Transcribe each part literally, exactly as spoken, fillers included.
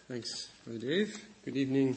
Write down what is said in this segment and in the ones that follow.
Thanks, Brother Dave. Good evening,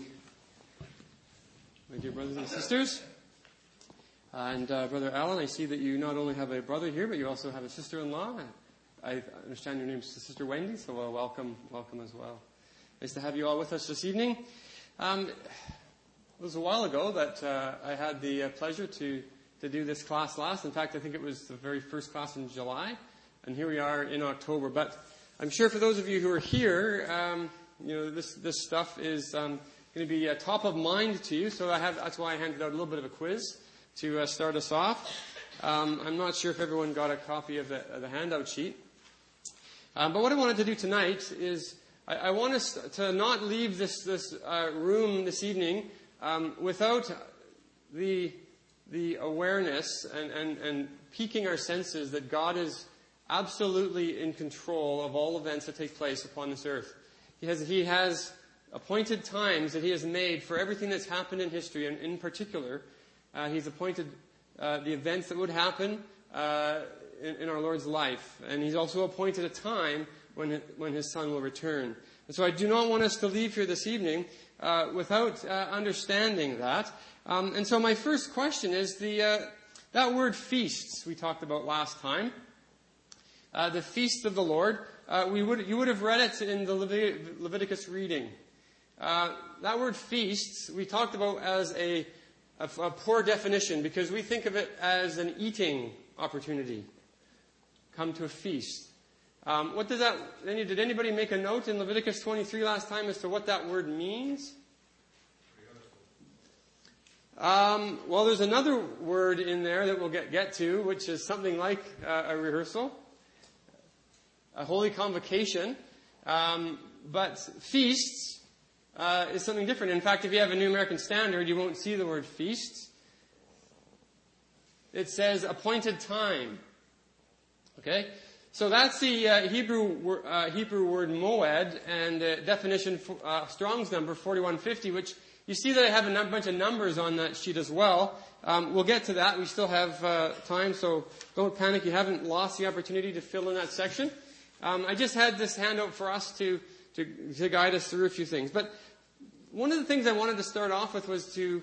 my dear brothers and sisters. And uh, Brother Alan, I see that you not only have a brother here, but you also have a sister-in-law. I understand your name's Sister Wendy, so uh, welcome, welcome as well. Nice to have you all with us this evening. Um, it was a while ago that uh, I had the uh, pleasure to, to do this class last. In fact, I think it was the very first class in July, and here we are in October. But I'm sure for those of you who are here, um, you know, this this stuff is um, going to be uh, top of mind to you. So I have that's why I handed out a little bit of a quiz to uh, start us off. Um, I'm not sure if everyone got a copy of the, of the handout sheet. Um, but what I wanted to do tonight is I, I want us to not leave this this uh, room this evening um, without the the awareness and, and, and piquing our senses that God is absolutely in control of all events that take place upon this earth. He has, he has appointed times that he has made for everything that's happened in history, and in particular, uh, he's appointed uh, the events that would happen uh, in, in our Lord's life. And he's also appointed a time when, when his Son will return. And so I do not want us to leave here this evening uh, without uh, understanding that. Um, and so my first question is the uh, that word feasts we talked about last time. Uh, the feast of the Lord. Uh, we would, you would have read it in the Levit- Leviticus reading. Uh, that word feasts we talked about as a, a, a poor definition because we think of it as an eating opportunity. Come to a feast. Um, what does that? Did anybody make a note in Leviticus twenty-three last time as to what that word means? Um, well, there's another word in there that we'll get, get to, which is something like uh, a rehearsal. A holy convocation, um, but feasts uh, is something different. In fact, if you have a New American Standard, you won't see the word feasts. It says appointed time. Okay, so that's the uh, Hebrew uh, Hebrew word moed, and uh, definition for, uh, Strong's number forty-one fifty, which you see that I have a num- bunch of numbers on that sheet as well. Um, we'll get to that. We still have uh, time, so don't panic. You haven't lost the opportunity to fill in that section. Um, I just had this handout for us to, to to guide us through a few things. But one of the things I wanted to start off with was to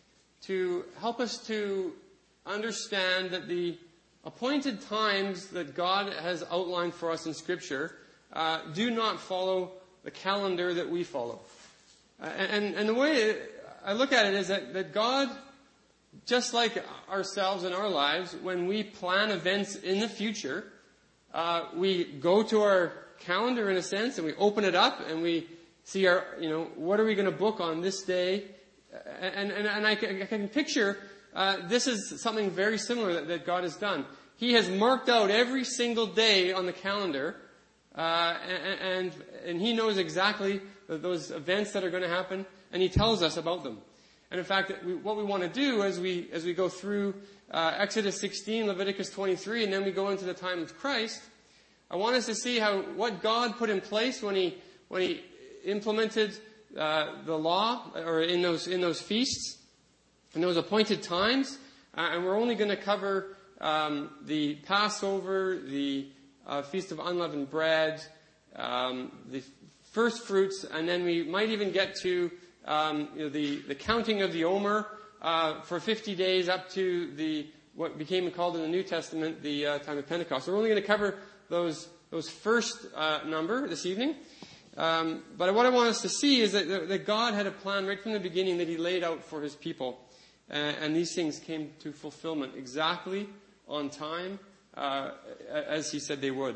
to help us to understand that the appointed times that God has outlined for us in Scripture uh, do not follow the calendar that we follow. Uh, and, and the way I look at it is that, that God, just like ourselves in our lives, when we plan events in the future, Uh, we go to our calendar in a sense and we open it up and we see our, you know, what are we going to book on this day? And, and, and I, can, I can picture uh, this is something very similar that, that God has done. He has marked out every single day on the calendar uh, and, and, and He knows exactly those events that are going to happen and He tells us about them. And in fact, we, what we want to do as we as we go through uh, Exodus sixteen, Leviticus twenty-three, and then we go into the time of Christ, I want us to see how what God put in place when He when He implemented uh, the law, or in those in those feasts, in those appointed times. Uh, and we're only going to cover um, the Passover, the uh, Feast of Unleavened Bread, um, the first fruits, and then we might even get to Um, you know, the, the counting of the Omer uh, for fifty days up to the what became called in the New Testament the uh, time of Pentecost. So we're only going to cover those those first uh, number this evening. Um, but what I want us to see is that, that God had a plan right from the beginning that He laid out for His people, uh, and these things came to fulfillment exactly on time uh, as He said they would.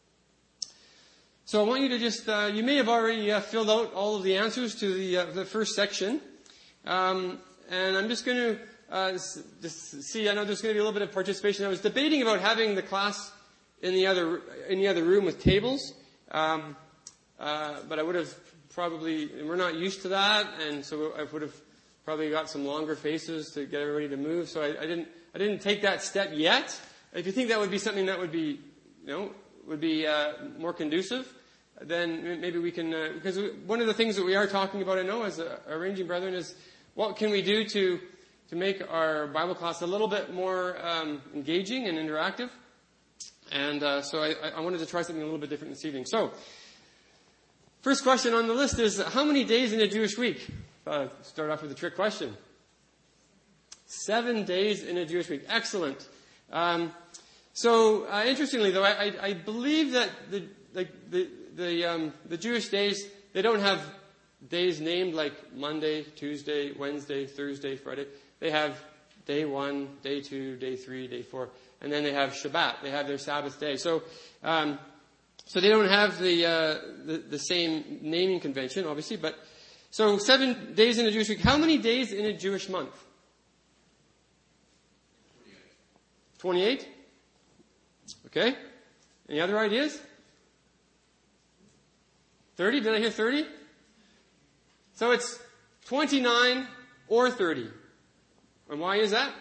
So I want you to just, uh, you may have already uh, filled out all of the answers to the, uh, the first section. Um, and I'm just going to uh, just see, I know there's going to be a little bit of participation. I was debating about having the class in the other, in the other room with tables. Um, uh, but I would have probably, we're not used to that. And so I would have probably got some longer faces to get everybody to move. So I, I didn't, I didn't take that step yet. If you think that would be something that would be, you know, would be uh, more conducive, then maybe we can, uh, because we, one of the things that we are talking about, I know, as uh, arranging brethren, is what can we do to to make our Bible class a little bit more um, engaging and interactive. And uh, so I, I wanted to try something a little bit different this evening. So First question on the list is, how many days in a Jewish week? Uh, start off with a trick question. Seven days in a Jewish week. Excellent. Um, so, uh, interestingly, though, I, I, I believe that the like the the, um, the Jewish days, they don't have days named like Monday, Tuesday, Wednesday, Thursday, Friday. They have day one, day two, day three, day four, and then they have Shabbat. They have their Sabbath day. So, um, so they don't have the, uh, the the same naming convention, obviously. But so seven days in a Jewish week. How many days in a Jewish month? Twenty-eight. Okay. Any other ideas? Thirty? Did I hear thirty? So it's twenty-nine or thirty. And why is that?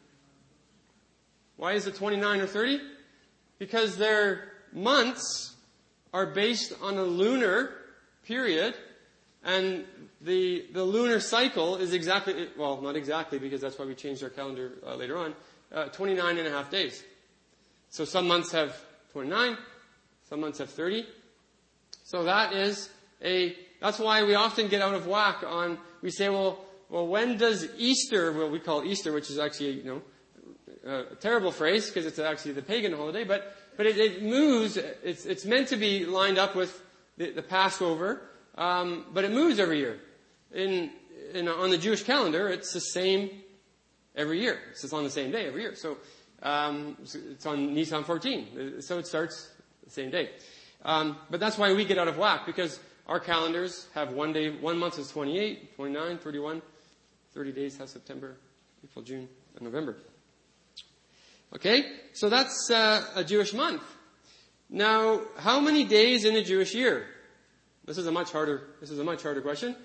Why is it twenty-nine or thirty? Because their months are based on a lunar period, and the the lunar cycle is exactly, well, not exactly, because that's why we changed our calendar uh, later on, uh, twenty-nine and a half days. So some months have twenty-nine, some months have thirty. So that is a, that's why we often get out of whack on, we say, well, well, when does Easter, well, we call Easter, which is actually, you know, a terrible phrase because it's actually the pagan holiday, but, but it, it moves, it's, it's meant to be lined up with the, the Passover, um, but it moves every year. In, in, on the Jewish calendar, it's the same every year. It's just on the same day every year. So, um, it's on Nisan fourteen. So it starts the same day. Um, but that's why we get out of whack, because our calendars have one day, one month is twenty-eight, twenty-nine, thirty-one, thirty days has September, April, June, and November. Okay, so that's uh, a Jewish month. Now, how many days in a Jewish year? This is a much harder, this is a much harder question.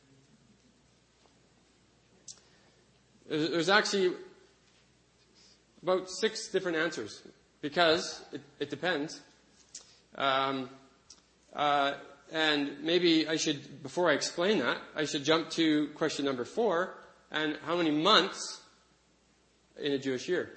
There's actually about six different answers, because it, it depends. Um, uh, and maybe I should, before I explain that, I should jump to question number four, and how many months in a Jewish year?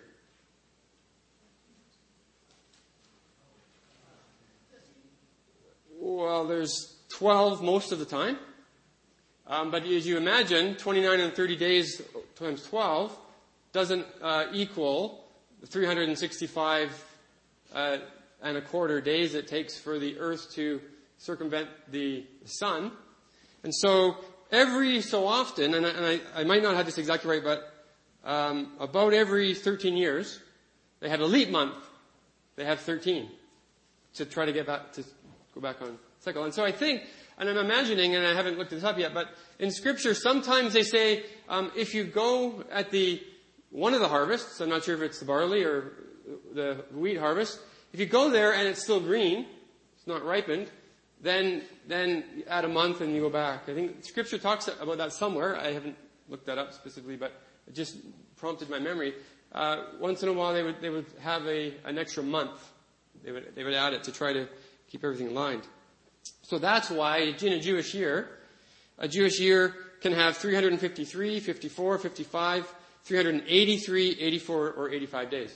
Well, there's twelve most of the time. Um, but as you imagine, twenty-nine and thirty days times twelve doesn't uh, equal the three hundred sixty-five uh, and a quarter days it takes for the Earth to circumvent the sun. And so every so often, and I, and I, I might not have this exactly right, but um, about every thirteen years, they have a leap month. They have thirteen to try to get back to go back on cycle. And so I think, and I'm imagining, and I haven't looked this up yet, but in Scripture sometimes they say um, if you go at the one of the harvests, I'm not sure if it's the barley or the wheat harvest, if you go there and it's still green, it's not ripened, then then add a month and you go back. I think Scripture talks about that somewhere. I haven't looked that up specifically, but it just prompted my memory. Uh, once in a while, they would they would have a an extra month. They would they would add it to try to keep everything aligned. So that's why in a Jewish year, a Jewish year can have three hundred fifty-three, fifty-four, fifty-five, three hundred eighty-three, eighty-four, or eighty-five days.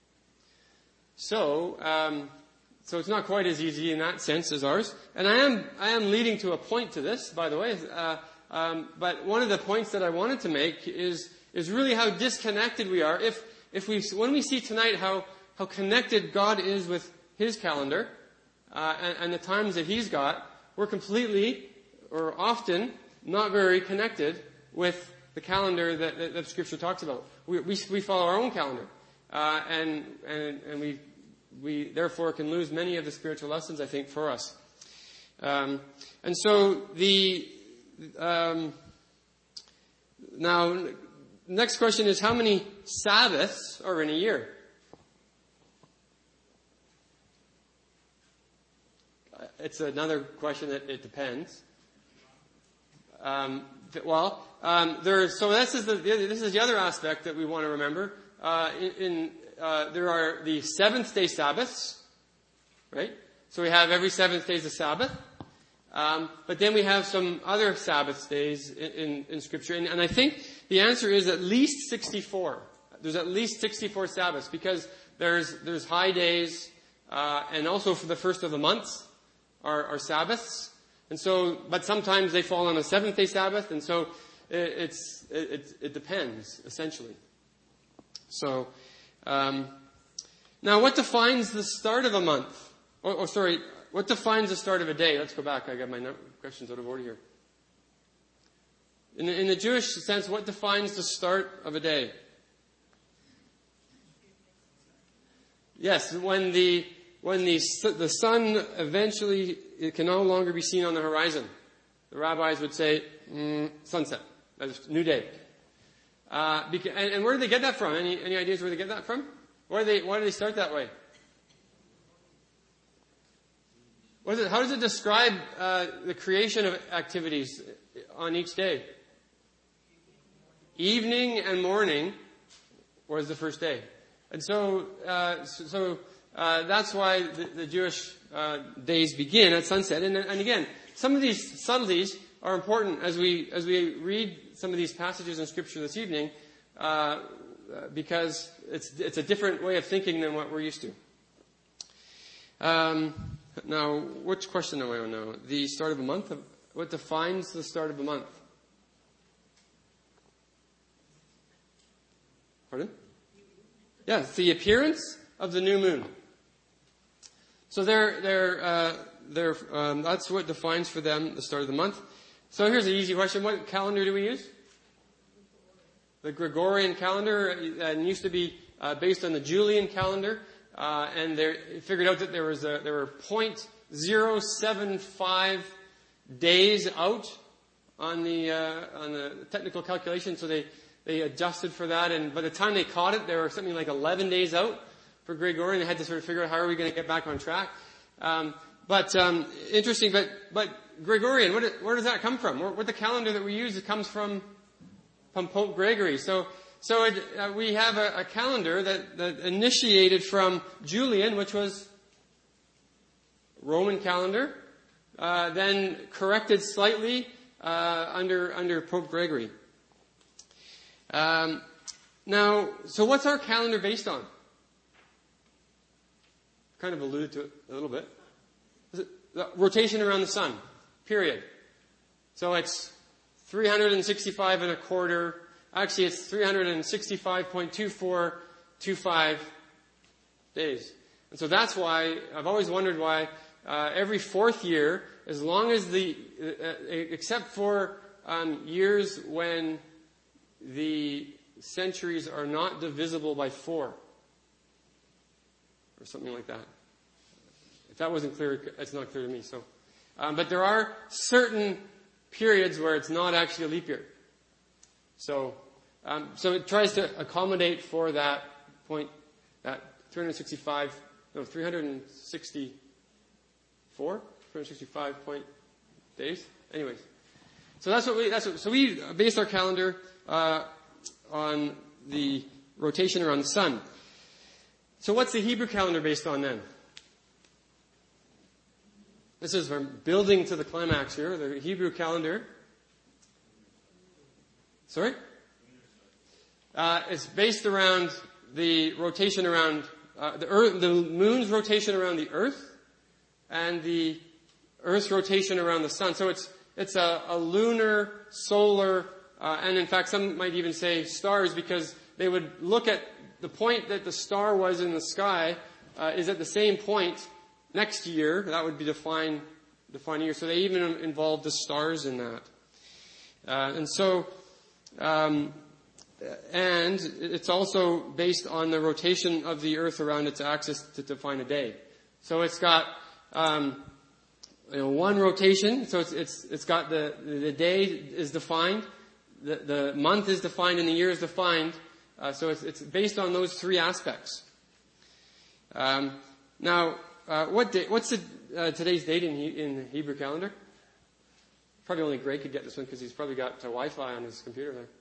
So, um, so it's not quite as easy in that sense as ours. And I am, I am leading to a point to this, by the way. Uh, um, but one of the points that I wanted to make is, is really how disconnected we are. If, if we, when we see tonight how, how connected God is with His calendar, uh, and, and the times that He's got, we're completely, or often, not very connected with the calendar that, that, that Scripture talks about. We, we, we follow our own calendar. Uh, and, and, and we, we therefore can lose many of the spiritual lessons, I think, for us. Um, and so the, um, now, next question is how many Sabbaths are in a year? It's another question that it depends. Um, well, um, there's, so this is the, this is the other aspect that we want to remember. Uh, in, in uh, there are the seventh day Sabbaths, right? So we have every seventh day is a Sabbath. Um, but then we have some other Sabbath days in, in, in Scripture. And, and I think the answer is at least sixty-four. There's at least sixty-four Sabbaths because there's, there's high days, uh, and also for the first of the months are, are Sabbaths. And so, but sometimes they fall on a seventh-day Sabbath, and so it, it's, it, it depends, essentially. So, um, now what defines the start of a month? Oh, oh, sorry, what defines the start of a day? Let's go back. I got my no- questions out of order here. In the, in the Jewish sense, what defines the start of a day? Yes, when the when the the sun eventually it can no longer be seen on the horizon, the rabbis would say mm, sunset, that's a new day. Uh, because, and, and where do they get that from? Any any ideas where they get that from? Why do they why do they start that way? What is it, how does it describe uh, the creation of activities on each day? Evening and morning was the first day. And so, uh, so, so uh, that's why the, the Jewish uh, days begin at sunset. And, and again, some of these subtleties are important as we as we read some of these passages in Scripture this evening, uh, because it's it's a different way of thinking than what we're used to. Um, now, which question am I on now? The start of a month. What defines the start of a month? Pardon? Yeah, it's the appearance of the new moon. So they're, they're, uh, they're, um, that's what defines for them the start of the month. So here's an easy question. What calendar do we use? The Gregorian calendar uh, used to be uh, based on the Julian calendar. Uh, and they figured out that there was a, there were zero point zero seven five days out on the, uh, on the technical calculation. So they, They adjusted for that, and by the time they caught it, they were something like eleven days out for Gregorian. They had to sort of figure out how are we going to get back on track. Um, but um, interesting, but but Gregorian, what, where does that come from? What the calendar that we use, it comes from from Pope Gregory. So so it, uh, we have a, a calendar that, that initiated from Julian, which was Roman calendar, uh, then corrected slightly uh, under under Pope Gregory. Um, now, so what's our calendar based on? Kind of alluded to it a little bit. Is it the rotation around the sun, period. So it's three hundred sixty-five and a quarter. Actually, it's three hundred sixty-five point two four two five days. And so that's why, I've always wondered why uh, every fourth year, as long as the, uh, except for um, years when the centuries are not divisible by four, or something like that. If that wasn't clear, it's not clear to me. So, um, but there are certain periods where it's not actually a leap year. So, um, so it tries to accommodate for that point, that three hundred sixty-five, no, three hundred sixty-four, three hundred sixty-five point days. Anyways, so that's what we. That's what, so we based our calendar Uh, on the rotation around the sun. So what's the Hebrew calendar based on then? This is, we're building to the climax here, the Hebrew calendar. Sorry? Uh, it's based around the rotation around, uh, the earth, the moon's rotation around the earth, and the earth's rotation around the sun. So it's, it's a, a lunar, solar, Uh, and in fact, some might even say stars, because they would look at the point that the star was in the sky uh, is at the same point next year. That would be define define year. So they even involved the stars in that. Uh, and so, um, and it's also based on the rotation of the Earth around its axis to define a day. So it's got um, you know, one rotation. So it's it's it's got the the day is defined. The, the month is defined and the year is defined. Uh, so it's, it's based on those three aspects. Um, now, uh, what day, what's the, uh, today's date in, in the Hebrew calendar? Probably only Greg could get this one because he's probably got uh, Wi-Fi on his computer there.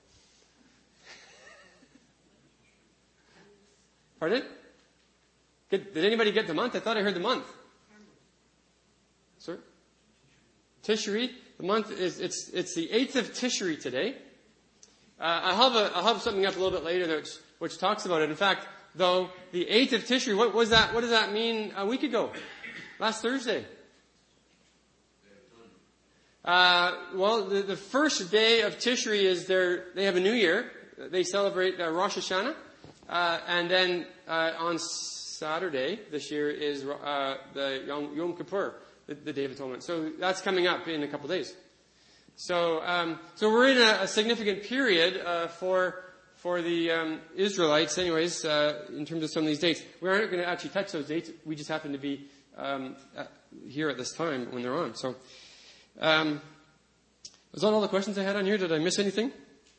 Pardon? Did, did anybody get the month? I thought I heard the month. Sorry? Tishri. The month is, it's, it's the eighth of Tishri today. Uh, I'll have a, I'll have something up a little bit later which, which talks about it. In fact, though, the eighth of Tishri, what was that, what does that mean a week ago? Last Thursday. Uh, well, the, the first day of Tishri is their, they have a new year. They celebrate uh, Rosh Hashanah. Uh, and then uh, on Saturday this year is uh, the Yom, Yom Kippur, the, the Day of Atonement. So that's coming up in a couple of days. So, um, so we're in a, a significant period uh, for for the um, Israelites, anyways, uh, in terms of some of these dates. We aren't going to actually touch those dates. We just happen to be um, at, here at this time when they're on. So, um, was that all the questions I had on here? Did I miss anything?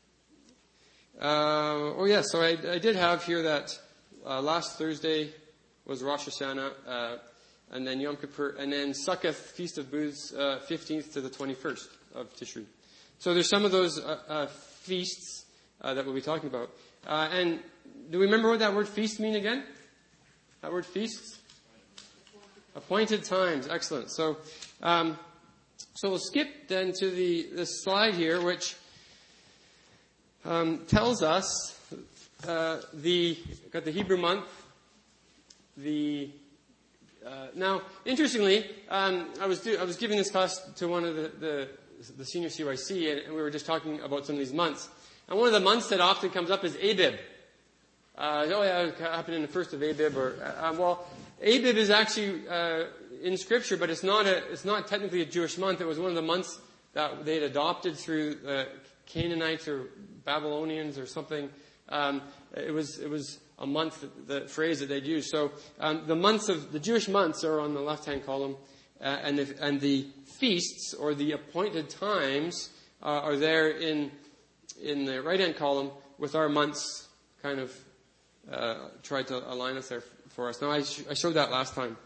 Uh, oh, yeah. So I, I did have here that uh, last Thursday was Rosh Hashanah, uh, and then Yom Kippur, and then Succoth, Feast of Booths, uh, fifteenth to the twenty-first of Tishri. So there's some of those uh, uh, feasts uh, that we'll be talking about. Uh, and do we remember what that word feast mean again? That word feast? Appointed times. Excellent. So, um, so we'll skip then to the, the slide here, which um, tells us uh, the got the Hebrew month. The uh, now, interestingly, um, I was do, I was giving this class to one of the, the the senior C Y C, and, and we were just talking about some of these months. And one of the months that often comes up is Abib. Uh, oh yeah, it happened in the first of Abib, or uh, well, Abib is actually uh, in Scripture, but it's not a it's not technically a Jewish month. It was one of the months that they had adopted through the Canaanites or Babylonians or something. Um, it was it was a month, the phrase that they'd use. So um, the months of the Jewish months are on the left-hand column, uh, and the, and the feasts or the appointed times uh, are there in in the right-hand column with our months kind of uh, tried to align us there for us. Now I, sh- I showed that last time.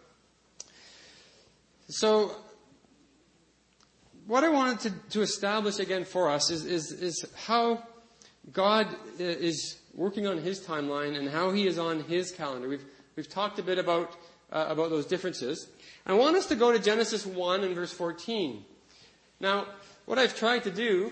So what I wanted to, to establish again for us is, is is how God is working on His timeline and how He is on His calendar. We've we've talked a bit about uh, about those differences. I want us to go to Genesis one and verse fourteen. Now, what I've tried to do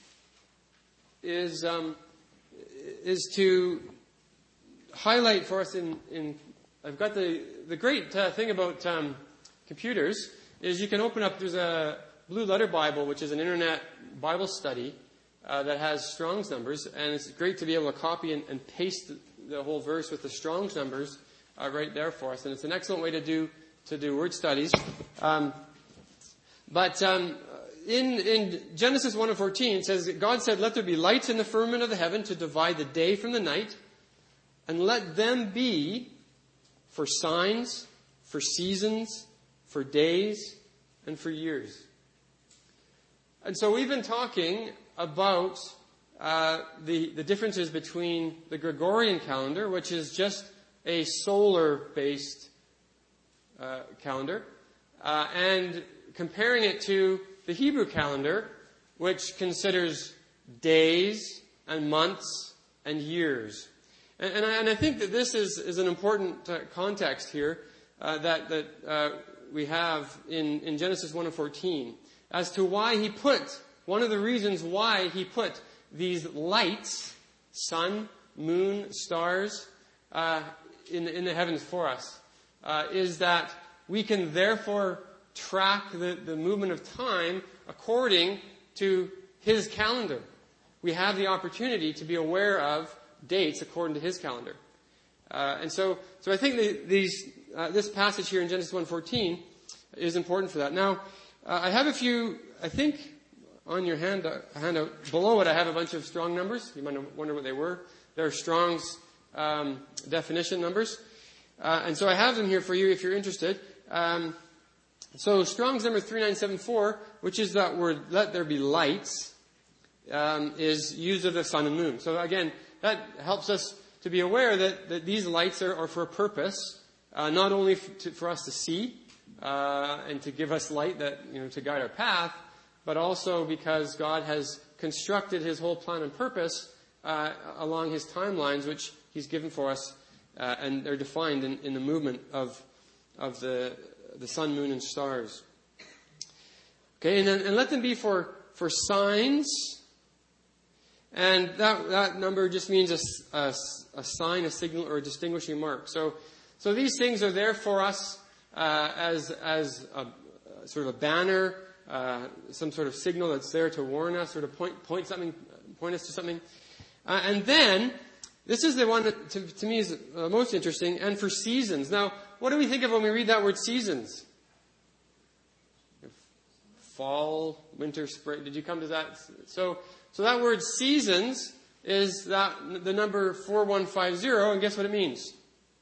is um, is to highlight for us in, in I've got the the great uh, thing about um, computers is you can open up. There's a Blue Letter Bible, which is an internet Bible study uh, that has Strong's numbers, and it's great to be able to copy and, and paste the, the whole verse with the Strong's numbers uh, right there for us, and it's an excellent way to do to do word studies. Um, but um, in in Genesis one and fourteen, it says that God said, "Let there be lights in the firmament of the heaven to divide the day from the night, and let them be for signs, for seasons, for days, and for years." And so we've been talking about uh, the the differences between the Gregorian calendar, which is just a solar-based uh, calendar, uh, and comparing it to the Hebrew calendar, which considers days and months and years. And, and, I, and I think that this is, is an important uh, context here uh, that that uh, we have in, in Genesis one and fourteen. As to why he put, one of the reasons why he put these lights, sun, moon, stars, uh, in, in the heavens for us, uh, is that we can therefore track the, the movement of time according to his calendar. We have the opportunity to be aware of dates according to his calendar. Uh, and so, so I think the, these, uh, this passage here in Genesis one fourteen is important for that. Now, Uh, I have a few, I think, on your hand, uh, handout. Below it, I have a bunch of Strong numbers. You might wonder what they were. They're Strong's um, definition numbers. Uh, and so I have them here for you if you're interested. Um, so Strong's number three nine seven four, which is that word, "let there be lights," um, is used of the sun and moon. So again, that helps us to be aware that, that these lights are, are for a purpose, uh, not only f- to, for us to see, Uh, and to give us light that, you know, to guide our path, but also because God has constructed His whole plan and purpose uh, along His timelines, which He's given for us, uh, and they're defined in, in the movement of of the the sun, moon, and stars. Okay, and then, and let them be for for signs, and that that number just means a, a, a sign, a signal, or a distinguishing mark. So so these things are there for us. Uh, as as a, sort of a banner, uh, some sort of signal that's there to warn us or to point, point something, point us to something. Uh, and then, this is the one that to, to me is uh, most interesting, and for seasons. Now, what do we think of when we read that word seasons? Fall, winter, spring. Did you come to that? So, so that word seasons is that the number four one five zero, and guess what it means?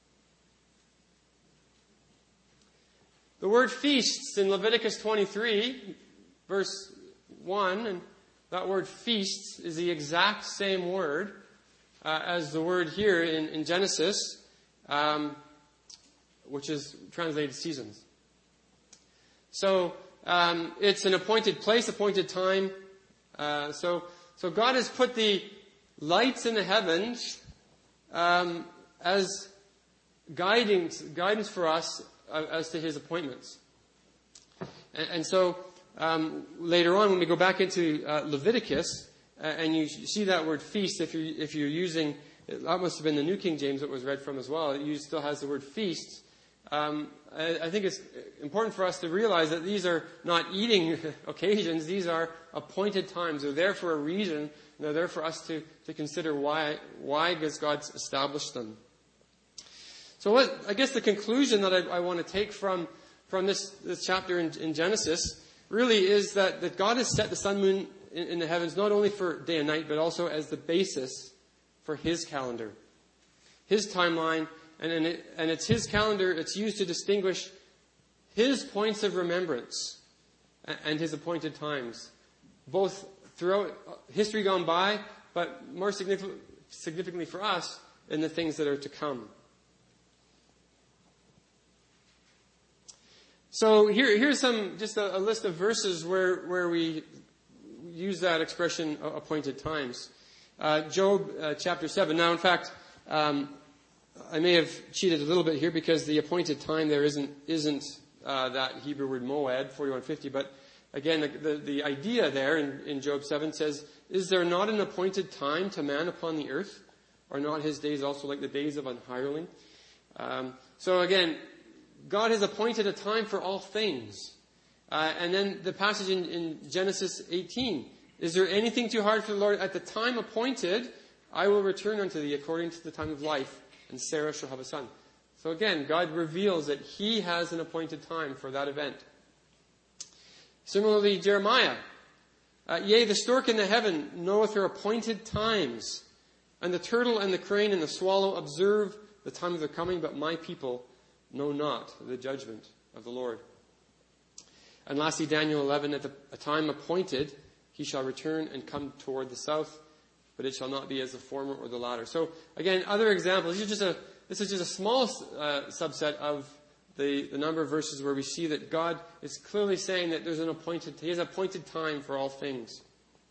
The word feasts in Leviticus twenty-three, verse one, and that word feasts is the exact same word uh, as the word here in, in Genesis, um, which is translated seasons. So, um, it's an appointed place, appointed time. Uh, so, so God has put the lights in the heavens um, as guidance, guidance for us uh, as to His appointments. And, and so um, later on, when we go back into uh, Leviticus, uh, and you see that word feast, if you're, if you're using, that must have been the New King James that was read from as well, it still has the word feasts. Um, I, I think it's important for us to realize that these are not eating occasions, these are appointed times. They're there for a reason, and they're there for us to, to consider why, why has God established them. So what, I guess the conclusion that I, I want to take from, from this, this chapter in, in Genesis really is that, that God has set the sun, moon in, in the heavens not only for day and night, but also as the basis for His calendar, His timeline, and, and, it, and it's His calendar, it's used to distinguish His points of remembrance and, and His appointed times, both throughout history gone by, but more significant, significantly for us in the things that are to come. So here, here's some, just a, a list of verses where, where we use that expression, appointed times. Uh, Job uh, chapter seven. Now, in fact, um, I may have cheated a little bit here because the appointed time there isn't isn't uh, that Hebrew word moed, forty-one fifty. But again, the, the, the idea there in, in Job seven says, "Is there not an appointed time to man upon the earth? Are not his days also like the days of an hireling?" Um, so again, God has appointed a time for all things. Uh, and then the passage in, in Genesis eighteen. Is there anything too hard for the Lord? At the time appointed, I will return unto thee according to the time of life, and Sarah shall have a son. So again, God reveals that He has an appointed time for that event. Similarly, Jeremiah. Uh, Yea, the stork in the heaven knoweth her appointed times, and the turtle and the crane and the swallow observe the time of their coming, but my people know not the judgment of the Lord. And lastly, Daniel eleven, at the, a time appointed, He shall return and come toward the south, but it shall not be as the former or the latter. So again, other examples. These are just a, this is just a small uh, subset of the, the number of verses where we see that God is clearly saying that there's an appointed, He has appointed time for all things.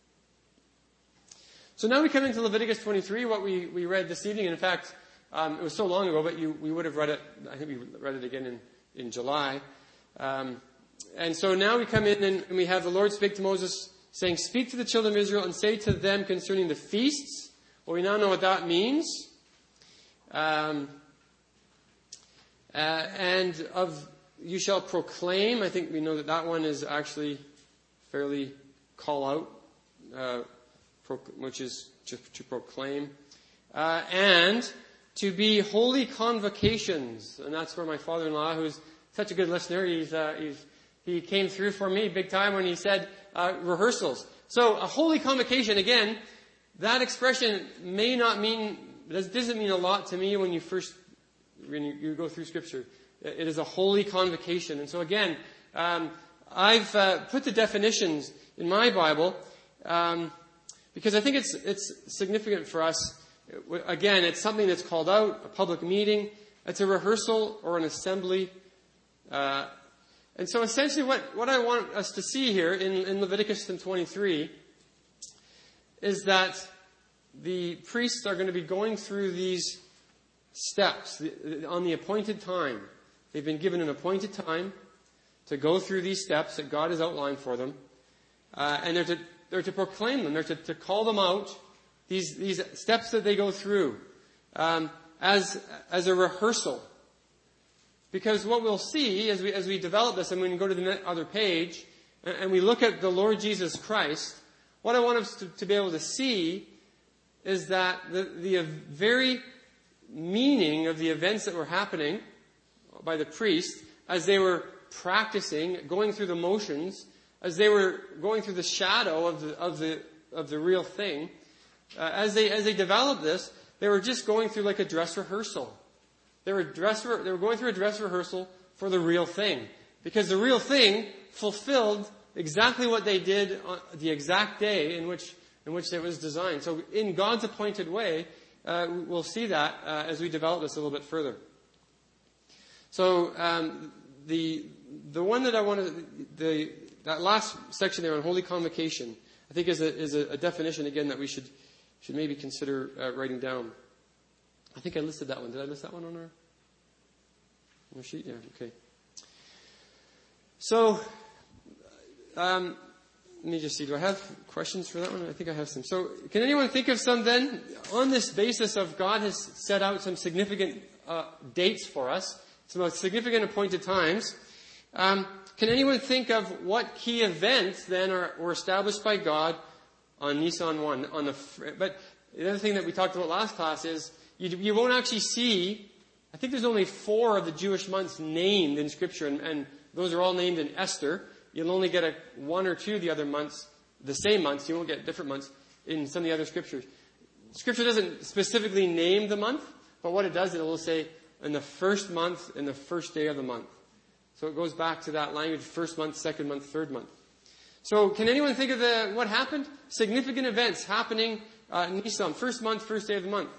So now we come into Leviticus twenty-three, what we, we read this evening. And in fact, um, it was so long ago, but you, we would have read it, I think we read it again in, in July. Um, and so now we come in and, and we have the Lord speak to Moses, saying, "Speak to the children of Israel and say to them concerning the feasts." Well, we now know what that means. Um, uh, and of you shall proclaim. I think we know that that one is actually fairly call out, uh, pro- which is to, to proclaim. Uh, and to be holy convocations. And that's where my father-in-law, who's such a good listener, he's, uh, he's, he came through for me big time when he said, Uh, rehearsals. So a holy convocation, again, that expression may not mean, doesn't mean a lot to me when you first, when you, you go through Scripture. It is a holy convocation. And so again, um, I've uh, put the definitions in my Bible um, because I think it's it's significant for us. Again, it's something that's called out, a public meeting. It's a rehearsal or an assembly. Uh, And so essentially what, what I want us to see here in, in Leviticus twenty-three is that the priests are going to be going through these steps on the appointed time. They've been given an appointed time to go through these steps that God has outlined for them. Uh, and they're to, they're to proclaim them. They're to, to call them out, these, these steps that they go through, um, as, as a rehearsal. Because what we'll see as we as we develop this, and when we go to the other page, and, and we look at the Lord Jesus Christ, what I want us to, to be able to see is that the, the very meaning of the events that were happening by the priest as they were practicing, going through the motions, as they were going through the shadow of the of the of the real thing, uh, as they as they developed this, they were just going through like a dress rehearsal. They were dress re- they were going through a dress rehearsal for the real thing, because the real thing fulfilled exactly what they did on the exact day in which in which it was designed. So in God's appointed way, uh, we'll see that uh, as we develop this a little bit further. So um, the the one that I want to the that last section there on holy convocation, I think is a is a, a definition again that we should should maybe consider uh, writing down. I think I listed that one. Did I list that one on our, on our sheet? Yeah. Okay. So um, let me just see. Do I have questions for that one? I think I have some. So can anyone think of some then on this basis of God has set out some significant uh, dates for us, some significant appointed times? Um, can anyone think of what key events then are, were established by God on Nisan one? On the but the other thing that we talked about last class is you, you won't actually see. I think there's only four of the Jewish months named in Scripture, and, and those are all named in Esther. You'll only get a one or two of the other months, the same months. You won't get different months in some of the other Scriptures. Scripture doesn't specifically name the month, but what it does, it will say in the first month, in the first day of the month. So it goes back to that language, first month, second month, third month. So can anyone think of the what happened? Significant events happening uh, in Nisan, first month, first day of the month.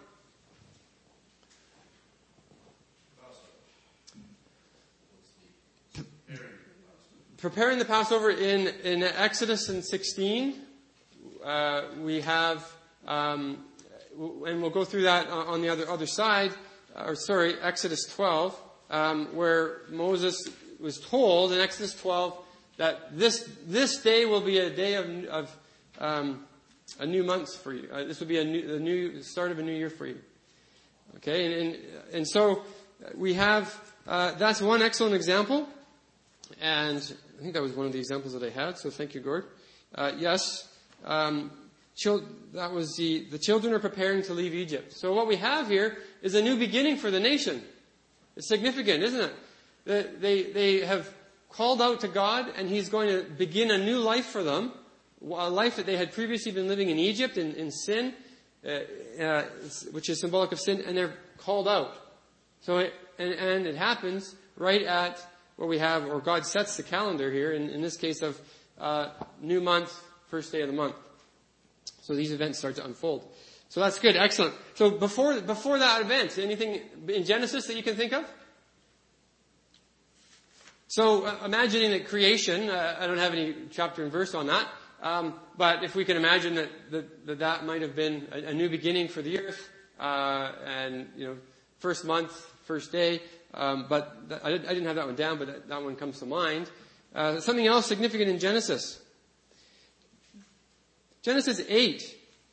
Preparing the Passover in, in Exodus in sixteen, uh, we have, um, and we'll go through that on the other other side, or sorry, Exodus twelve, um, where Moses was told in Exodus twelve that this this day will be a day of, of um, a new month for you. Uh, this will be a new, a new start of a new year for you. Okay, and and, and so we have uh, that's one excellent example, and I think that was one of the examples that I had. So thank you, Gord. Uh, yes, um, chil- that was the the children are preparing to leave Egypt. So what we have here is a new beginning for the nation. It's significant, isn't it? They, they, they have called out to God, and He's going to begin a new life for them, a life that they had previously been living in Egypt in, in sin, uh, uh, which is symbolic of sin, and they're called out. So, it, and, and it happens right at where we have, or God sets the calendar here, in, in this case of uh, new month, first day of the month. So these events start to unfold. So that's good, excellent. So before before that event, anything in Genesis that you can think of? So uh, imagining that creation, uh, I don't have any chapter and verse on that, um, but if we can imagine that that, that, that might have been a, a new beginning for the earth, uh, and you know, first month, first day, um, but th- I, did, I didn't have that one down, but that, that one comes to mind. Uh, something else significant in Genesis. Genesis eight.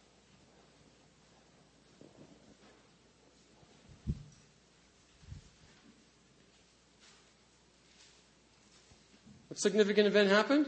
What significant event happened?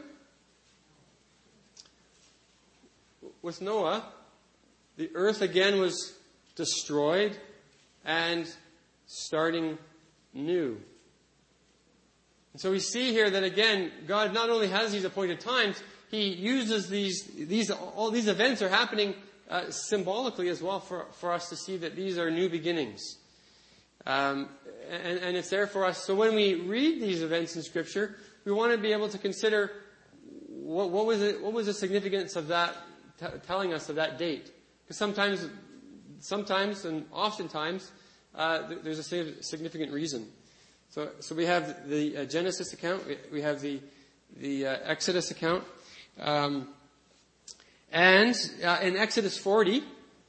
With Noah, the earth again was destroyed and starting new. And so we see here that again, God not only has these appointed times, He uses these, these, all these events are happening uh, symbolically as well for, for us to see that these are new beginnings. Um, and, and it's there for us. So when we read these events in Scripture, we want to be able to consider what, what was it, what was the significance of that, t- telling us of that date. Because sometimes, sometimes and oftentimes, uh, th- there's a significant reason. So, so we have the uh, Genesis account, we, we have the the uh, Exodus account, um, and uh, in Exodus forty,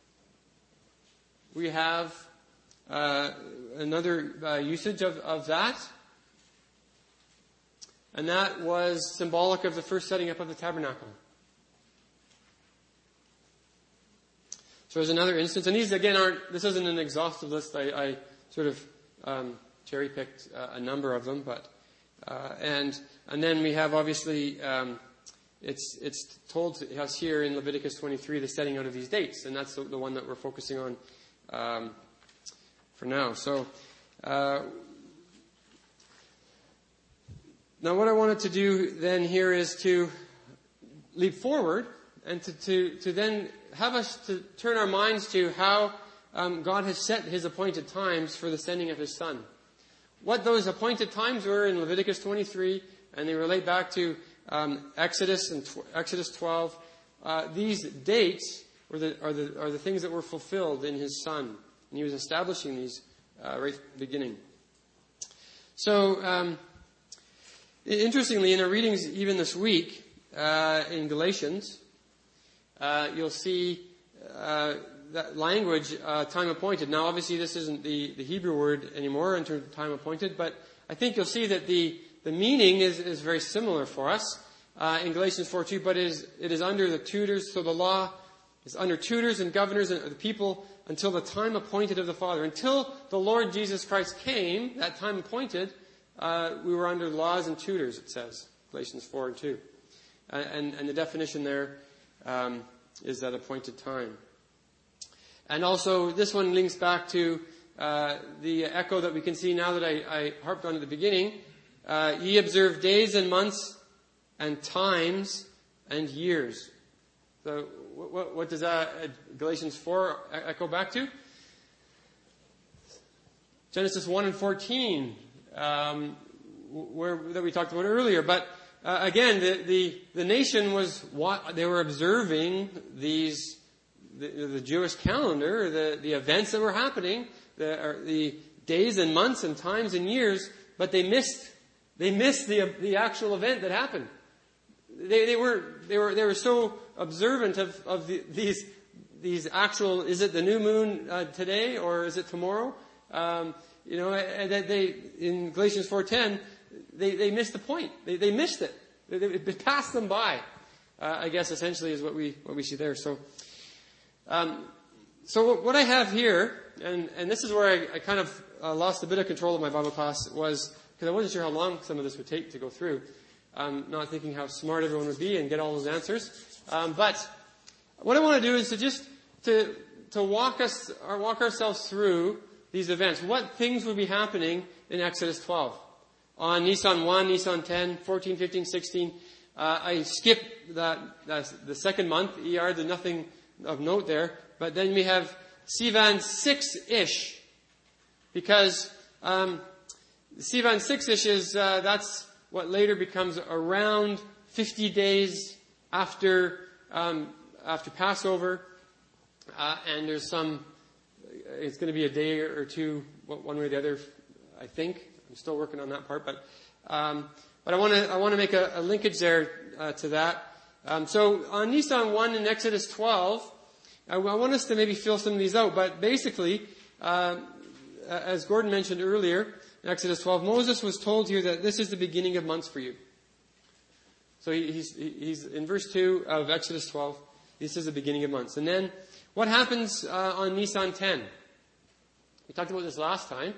we have uh, another uh, usage of, of that. And that was symbolic of the first setting up of the tabernacle. So there's another instance. And these, again, aren't, this isn't an exhaustive list. I, I sort of um, cherry-picked uh, a number of them. But Uh, and and then we have obviously um, it's it's told to us here in Leviticus twenty-three the setting out of these dates, and that's the, the one that we're focusing on um, for now. So uh, now what I wanted to do then here is to leap forward and to to, to then have us to turn our minds to how um, God has set His appointed times for the sending of His Son. What those appointed times were in Leviticus twenty-three, and they relate back to um, Exodus and tw- Exodus twelve. Uh, these dates were the, are the are the things that were fulfilled in His Son, and He was establishing these uh, right at the beginning. So, um, interestingly, in our readings even this week uh, in Galatians, uh, you'll see uh, that language, uh, time appointed. Now, obviously, this isn't the, the Hebrew word anymore in terms of time appointed, but I think you'll see that the, the meaning is, is very similar for us uh, in Galatians four two, but it is, it is under the tutors, so the law is under tutors and governors of the people until the time appointed of the Father. Until the Lord Jesus Christ came, that time appointed, uh, we were under laws and tutors, it says, Galatians four and two. Uh, and, and the definition there um, is that appointed time. And also, this one links back to uh, the echo that we can see now that I, I harped on at the beginning. Uh, ye observe days and months and times and years. So, what, what does that uh, Galatians four echo back to? Genesis one and fourteen, um, where that we talked about earlier. But uh, again, the, the the nation was what they were observing these. The, the Jewish calendar, the, the events that were happening, the, or the days and months and times and years, but they missed, they missed the, the actual event that happened. They, they were, they were, they were so observant of, of the, these, these actual, is it the new moon uh, today or is it tomorrow? Um, you know, that they, in Galatians four ten, they, they missed the point. They, they missed it. They, they, it passed them by. Uh, I guess essentially is what we, what we see there. So, Um, so what I have here, and, and this is where I, I kind of uh, lost a bit of control of my Bible class, was because I wasn't sure how long some of this would take to go through, um, not thinking how smart everyone would be and get all those answers. Um, but what I want to do is to just to to walk us or walk ourselves through these events. What things would be happening in Exodus twelve on Nisan one, Nisan ten, fourteen, fifteen, sixteen. Uh, I skipped that, that the second month, E R. There's nothing of note there, but then we have Sivan six-ish, because um, Sivan six-ish is uh, that's what later becomes around fifty days after um, after Passover, uh, and there's some. It's going to be a day or two, one way or the other. I think I'm still working on that part, but um, but I want to I want to make a, a linkage there uh, to that. Um, so on Nisan one in Exodus twelve, I, I want us to maybe fill some of these out. But basically, uh, as Gordon mentioned earlier, in Exodus twelve, Moses was told here that this is the beginning of months for you. So he, he's, he's in verse two of Exodus twelve. This is the beginning of months. And then what happens uh, on Nisan ten? We talked about this last time.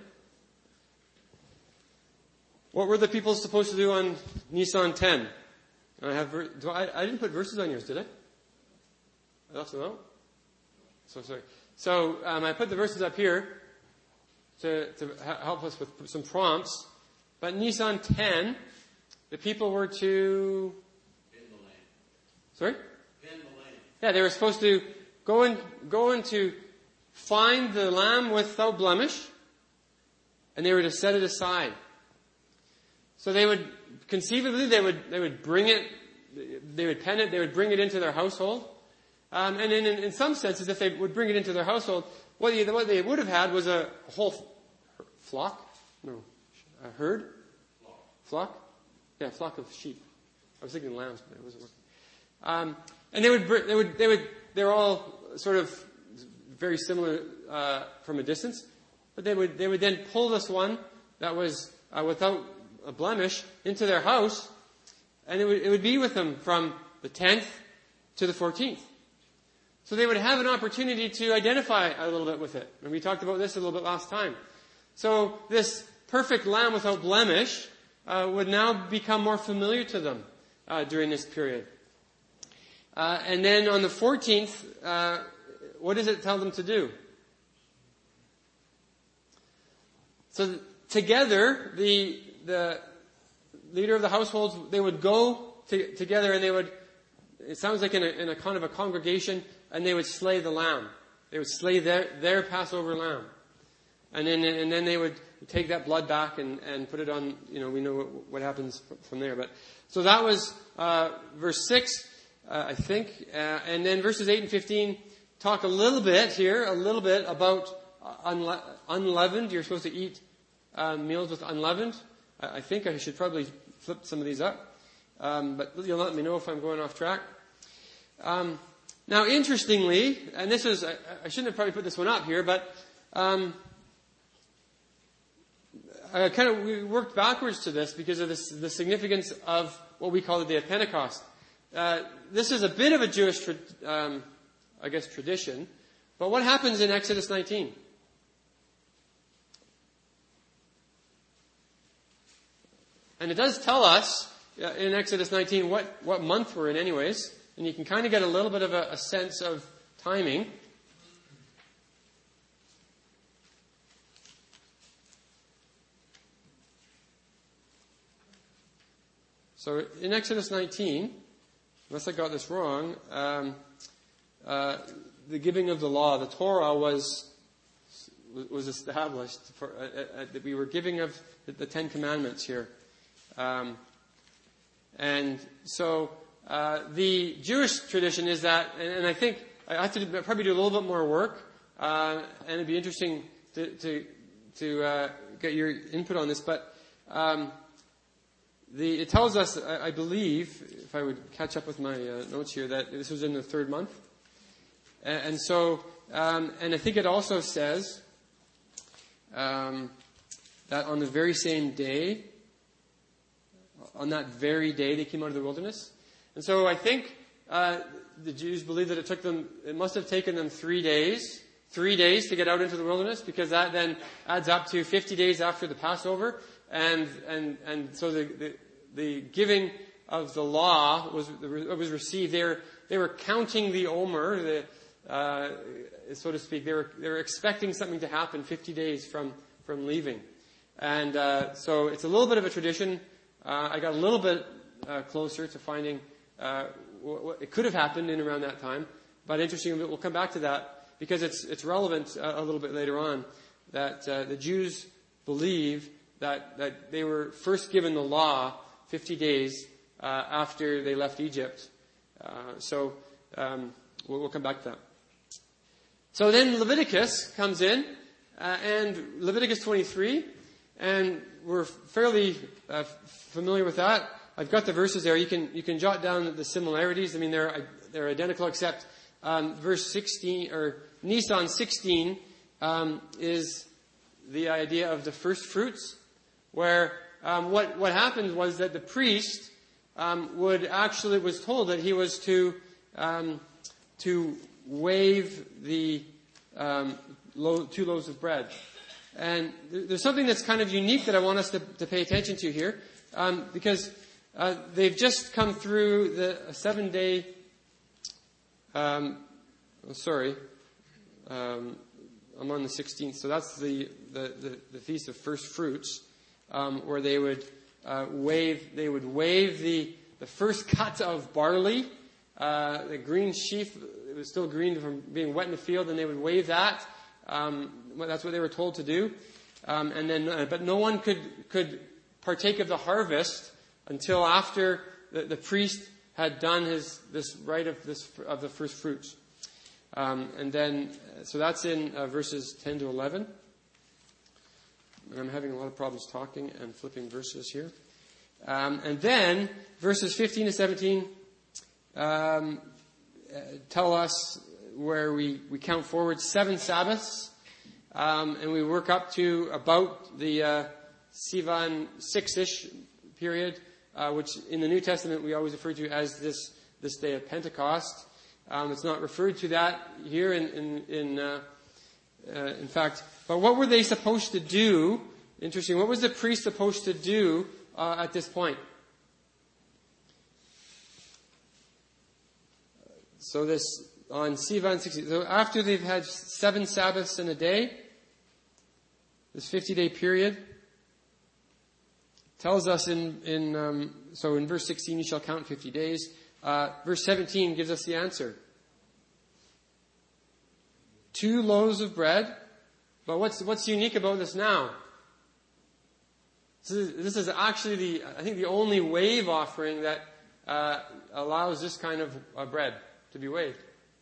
What were the people supposed to do on Nisan ten? I have. Do I, I didn't put verses on yours, did I? I left them out. So sorry. So um, I put the verses up here to, to help us with some prompts. But Nisan ten, the people were to. Vend the land. Sorry. Vend the land. Yeah, they were supposed to go and go and to find the lamb without blemish, and they were to set it aside. So they would, conceivably, they would, they would bring it, they would pen it, they would bring it into their household. Um, and in, in some senses, if they would bring it into their household, what they, what they would have had was a whole flock? No. A herd? Flock. Flock? Yeah, a flock of sheep. I was thinking lambs, but it wasn't working. Um, and they would, they would, they would, they're all sort of very similar, uh, from a distance. But they would, they would then pull this one that was, uh, without a blemish into their house, and it would, it would be with them from the tenth to the fourteenth. So they would have an opportunity to identify a little bit with it. And we talked about this a little bit last time. So this perfect lamb without blemish uh, would now become more familiar to them uh, during this period. Uh, and then on the fourteenth, uh, what does it tell them to do? So together, the the leader of the households, they would go to, together and they would, it sounds like in a, in a kind of a congregation, and they would slay the lamb. They would slay their, their Passover lamb. And then, and then they would take that blood back and, and put it on, you know, we know what, what happens from there. But, so that was, uh, verse six, uh, I think. Uh, and then verses eight and fifteen talk a little bit here, a little bit about unle- unleavened. You're supposed to eat, uh, meals with unleavened. I, I think I should probably flip some of these up. Um, but you'll let me know if I'm going off track. Um, now interestingly, and this is, I, I shouldn't have probably put this one up here, but, um, I kind of we worked backwards to this because of this, the significance of what we call the Day of Pentecost. Uh, this is a bit of a Jewish, tra- um, I guess, tradition. But what happens in Exodus nineteen? And it does tell us uh, in Exodus nineteen what, what month we're in anyways. And you can kind of get a little bit of a, a sense of timing. So in Exodus nineteen, unless I got this wrong, um, uh, the giving of the law, the Torah was was established. For, uh, uh, that we were giving of the, the Ten Commandments here, um, and so uh, the Jewish tradition is that, and, and I think I have to do, probably do a little bit more work, uh, and it'd be interesting to to, to uh, get your input on this, but. Um, The, it tells us, I, I believe, if I would catch up with my uh, notes here, that this was in the third month. And, and so, um, and I think it also says um, that on the very same day, on that very day, they came out of the wilderness. And so I think uh, the Jews believe that it took them, it must have taken them three days, three days to get out into the wilderness, because that then adds up to fifty days after the Passover. And, and, and so the, the, the giving of the law was, was received. They were, they were counting the Omer, the, uh, so to speak. They were, they were expecting something to happen fifty days from, from leaving. And, uh, so it's a little bit of a tradition. Uh, I got a little bit, uh, closer to finding, uh, what, what it could have happened in around that time. But interesting, we'll come back to that because it's, it's relevant a, a little bit later on that, uh, the Jews believe That, that they were first given the law fifty days uh, after they left Egypt. Uh, so um, we'll, we'll come back to that. So then Leviticus comes in, uh, and Leviticus twenty-three, and we're fairly uh, familiar with that. I've got the verses there. You can you can jot down the similarities. I mean, they're they're identical, except um, verse sixteen or Nisan sixteen um, is the idea of the first fruits. Where um, what what happened was that the priest um, would actually was told that he was to um, to wave the um, lo- two loaves of bread, and there's something that's kind of unique that I want us to, to pay attention to here, um, because uh, they've just come through the seven day. Um, oh, sorry, um, I'm on the sixteenth, so that's the the, the, the feast of first fruits. Um, where they would uh, wave, they would wave the the first cut of barley, uh, the green sheaf. It was still green from being wet in the field, and they would wave that. Um, that's what they were told to do. Um, and then, uh, but no one could could partake of the harvest until after the, the priest had done his this rite of this of the first fruits. Um, and then, so that's in uh, verses ten to eleven. And I'm having a lot of problems talking and flipping verses here. Um, and then, verses fifteen to seventeen um, uh, tell us where we, we count forward seven Sabbaths. Um, and we work up to about the uh, Sivan six-ish period, uh, which in the New Testament we always refer to as this, this day of Pentecost. Um, it's not referred to that here in, in, in uh, uh, in fact. But what were they supposed to do? Interesting. What was the priest supposed to do uh, at this point. So this, on Sivan sixty, so after they've had seven Sabbaths in a day, this fifty-day period, tells us in, in um, so in verse sixteen, you shall count fifty days. Uh, verse seventeen gives us the answer. Two loaves of bread. But what's, what's unique about this now? This is, this is actually the, I think the only wave offering that uh, allows this kind of uh, bread to be waved.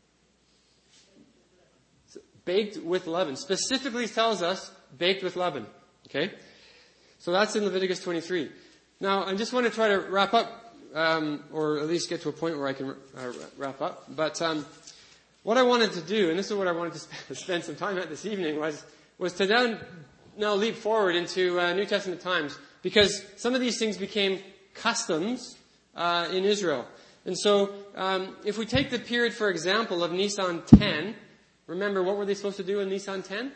It's baked with leaven. Specifically tells us baked with leaven. Okay? So that's in Leviticus twenty-three. Now, I just want to try to wrap up, um, or at least get to a point where I can uh, wrap up. But um, what I wanted to do, and this is what I wanted to sp- spend some time at this evening, was was to now, now leap forward into uh, New Testament times, because some of these things became customs uh, in Israel. And so, um, if we take the period, for example, of Nisan ten, remember, what were they supposed to do in Nisan ten?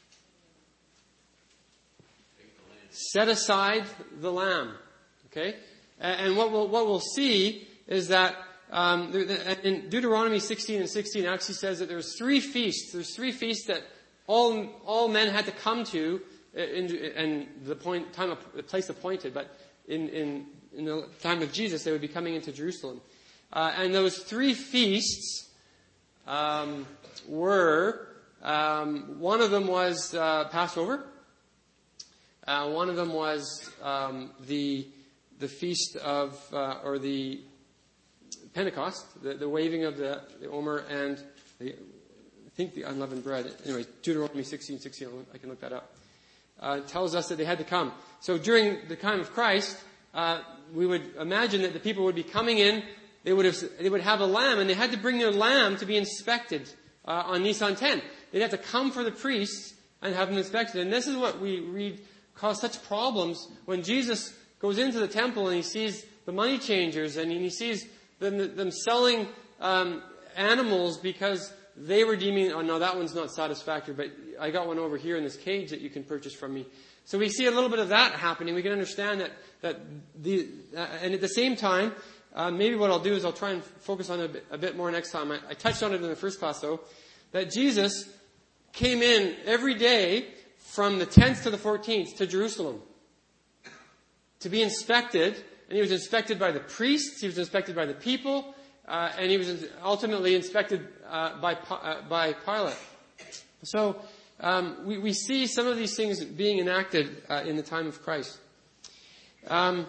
Set aside the lamb. Okay? And what we'll, what we'll see is that um, in Deuteronomy sixteen and sixteen actually says that there's three feasts. There's three feasts that all all men had to come to, in, in the point time of, the place appointed. But in, in in the time of Jesus, they would be coming into Jerusalem. Uh, and those three feasts um, were um, one of them was uh, Passover. Uh, one of them was um, the the feast of uh, or the Pentecost, the, the waving of the, the Omer and the, I think the unleavened bread. Anyway, Deuteronomy sixteen sixteen. I can look that up. Uh, tells us that they had to come. So during the time of Christ, uh, we would imagine that the people would be coming in. They would have they would have a lamb, and they had to bring their lamb to be inspected uh, on Nisan ten. They'd have to come for the priests and have them inspected. And this is what we read cause such problems when Jesus goes into the temple and he sees the money changers and he sees them, them selling um, animals because they were deeming, oh no, that one's not satisfactory, but I got one over here in this cage that you can purchase from me. So we see a little bit of that happening. We can understand that, that the, uh, and at the same time, uh, maybe what I'll do is I'll try and focus on it a bit, a bit more next time. I, I touched on it in the first class though, that Jesus came in every day from the tenth to the fourteenth to Jerusalem to be inspected, and he was inspected by the priests, he was inspected by the people, uh, and he was ultimately inspected uh, by uh, by Pilate. So um, we, we see some of these things being enacted uh, in the time of Christ. Um,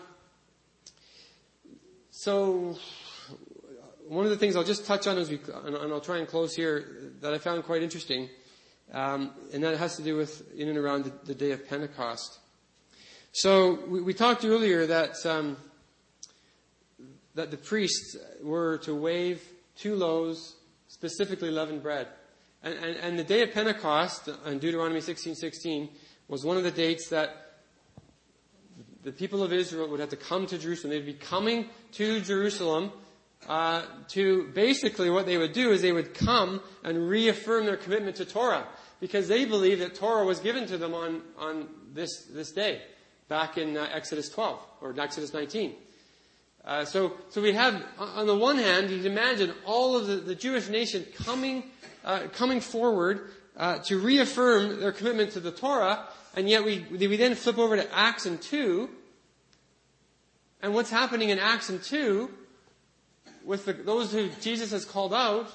so one of the things I'll just touch on as we, and I'll try and close here, that I found quite interesting. Um, and that has to do with in and around the, the day of Pentecost. So we, we talked earlier that um, that the priests were to wave two loaves, specifically leavened bread, and, and, and the day of Pentecost in Deuteronomy sixteen sixteen was one of the dates that the people of Israel would have to come to Jerusalem. They'd be coming to Jerusalem. Uh, to basically what they would do is they would come and reaffirm their commitment to Torah, because they believed that Torah was given to them on, on this, this day, back in uh, Exodus twelve, or Exodus nineteen. Uh, so, so we have, on the one hand, you'd imagine all of the, the Jewish nation coming, uh, coming forward, uh, to reaffirm their commitment to the Torah, and yet we, we then flip over to Acts two, and what's happening in Acts two, with the, those who Jesus has called out,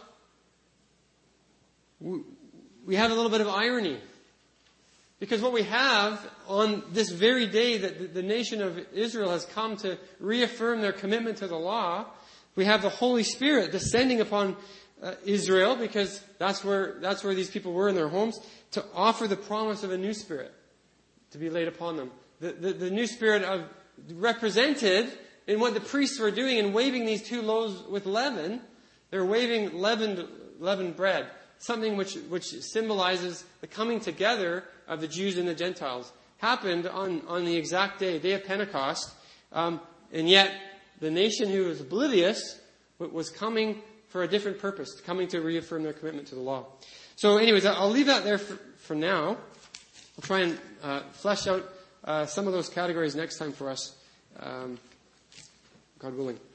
we, we have a little bit of irony. Because what we have on this very day that the, the nation of Israel has come to reaffirm their commitment to the law, we have the Holy Spirit descending upon uh, Israel, because that's where, that's where these people were in their homes, to offer the promise of a new spirit to be laid upon them. The, the, the new spirit of, represented in what the priests were doing in waving these two loaves with leaven. They're waving leavened, leavened bread, something which, which symbolizes the coming together of the Jews and the Gentiles. Happened on, on the exact day, day of Pentecost, um, and yet the nation who was oblivious was coming for a different purpose, coming to reaffirm their commitment to the law. So anyways, I'll leave that there for, for now. I'll try and uh, flesh out uh, some of those categories next time for us. um, God willing.